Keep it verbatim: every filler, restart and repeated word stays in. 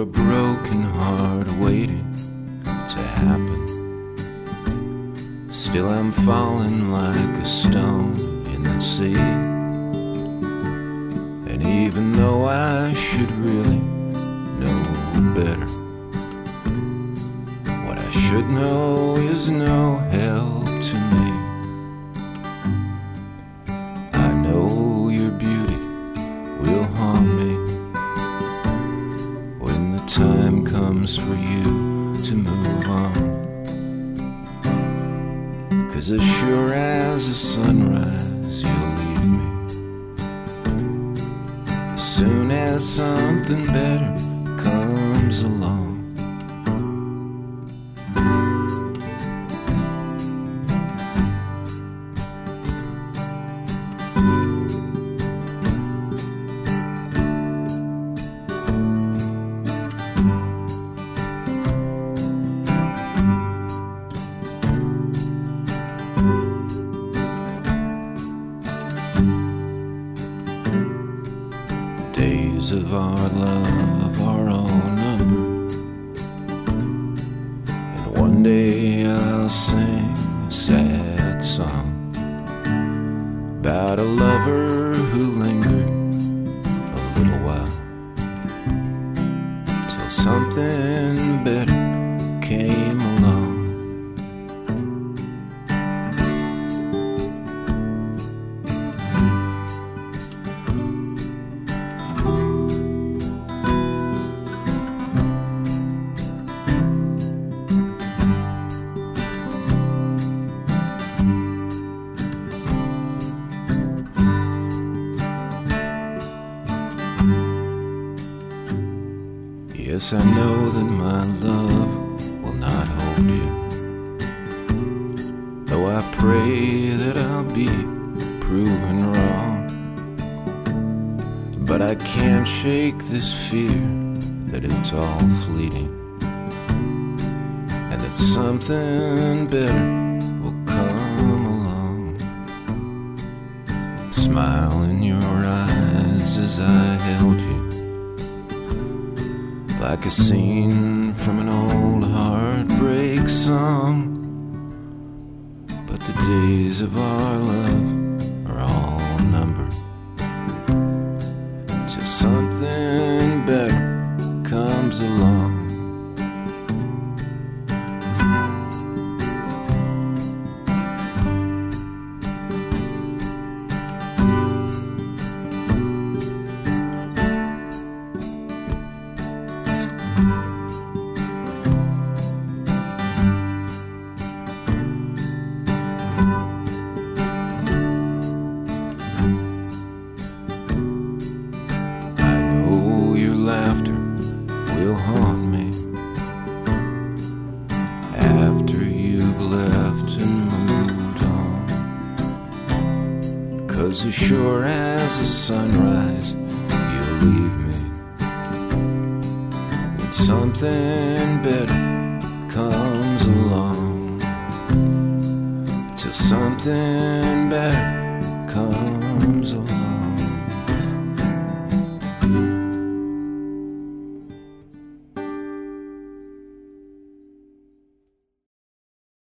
a broken heart waiting to happen. Still I'm falling like a stone in the sea. And even though I should really know better, what I should know is no help to me. I know your beauty will haunt me when the time comes for you to move on. 'Cause as sure as the sunrise you'll leave me, as soon as something better comes along. Days of our love are all numbered, and one day I'll sing a sad song about a lover who lingered a little while till something better came along. Yes, I know that my love will not hold you, though I pray that I'll be proven wrong. But I can't shake this fear that it's all fleeting, and that something better will come along. Smile in your eyes as I held you, like a scene from an old heartbreak song. But the days of our love are all numbered till something better comes along. Laughter will haunt me after you've left and moved on. 'Cause as sure as the sunrise you'll leave me when something better comes along. Till something better comes along.